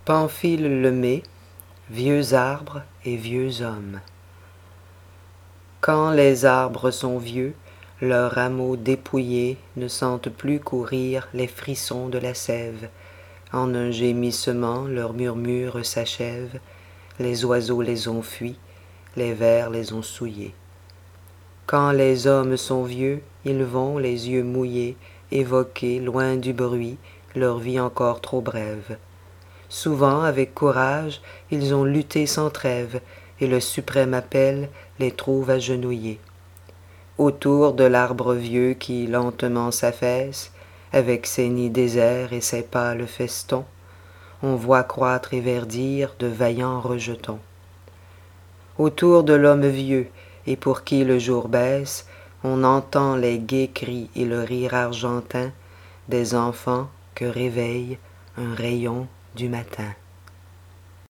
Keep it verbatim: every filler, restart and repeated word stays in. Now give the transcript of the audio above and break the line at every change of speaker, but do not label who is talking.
Pamphile Lemay, Vieux arbres et vieux hommes. Quand les arbres sont vieux, leurs rameaux dépouillés ne sentent plus courir les frissons de la sève. En un gémissement, leur murmure s'achève, les oiseaux les ont fuis, les vers les ont souillés. Quand les hommes sont vieux, ils vont, les yeux mouillés, évoquer, loin du bruit, leur vie encore trop brève. Souvent, avec courage, ils ont lutté sans trêve, et le suprême appel les trouve agenouillés. Autour de l'arbre vieux qui lentement s'affaisse, avec ses nids déserts et ses pâles festons, on voit croître et verdir de vaillants rejetons. Autour de l'homme vieux, et pour qui le jour baisse, on entend les gais cris et le rire argentin des enfants que réveille un rayon du matin.